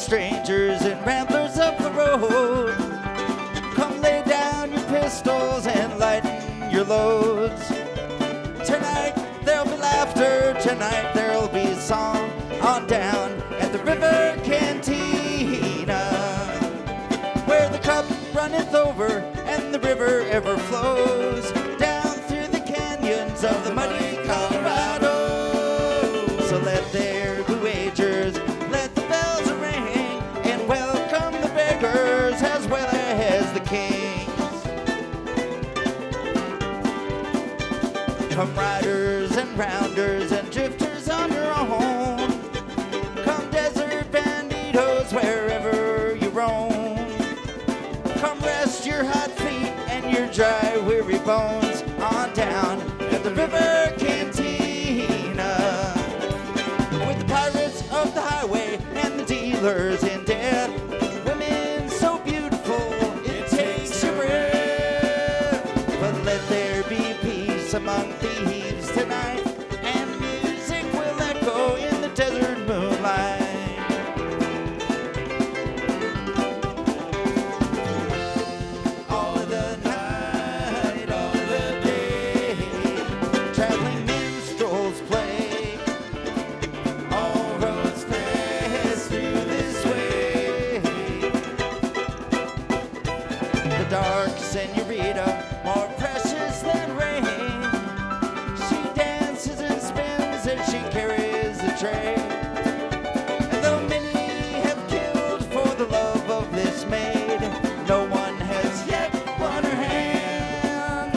strangers and ramblers up the road, come lay down your pistols and lighten your loads. Tonight there'll be laughter, tonight there'll be song on down at the river cantina, where the cup runneth over and the river ever flows down through the canyons of the muddy Colorado. So let there be wagers, let the bells ring, and welcome the beggars as well as the kings. Come riders and rounders and drifters on your own, come desert banditos wherever you roam, come rest your hot feet and your dry weary bones on down at the river cantina, with the pirates of the highway and the dealers in death, women so beautiful it takes your breath. But let there be peace among thieves tonight, and music will echo in the desert moonlight. All of the night, all of the day, traveling minstrels play. All roads pass through this way. The dark senorita, more precious than rain, she dances and spins as she carries a tray. And though many have killed for the love of this maid, no one has yet won her hand.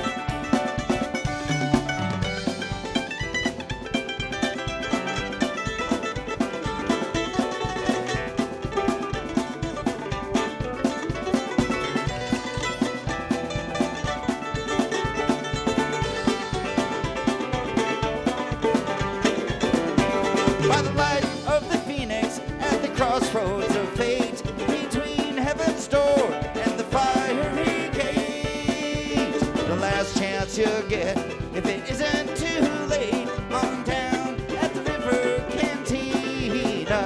By the light of the phoenix at the crossroads of fate, between heaven's door and the fiery gate, the last chance you'll get, if it isn't too late, on down at the river cantina.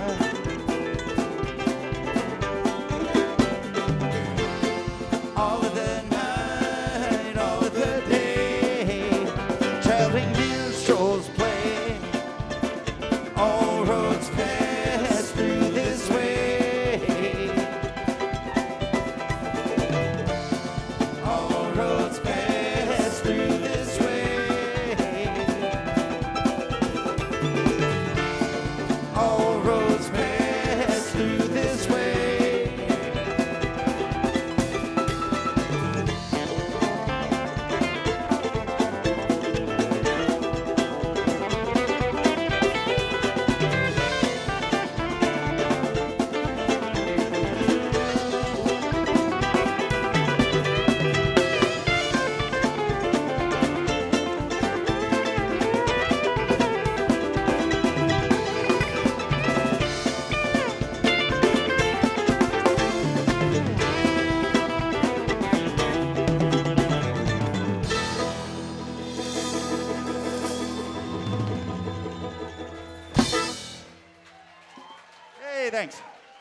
All of the night, all of the day, traveling minstrels play. All roads pass through this way. All roads pass through this way. All roads pass through this way. Hey, thanks.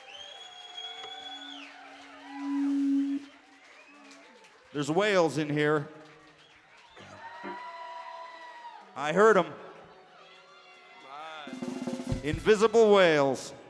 There's whales in here. I heard them. Invisible whales.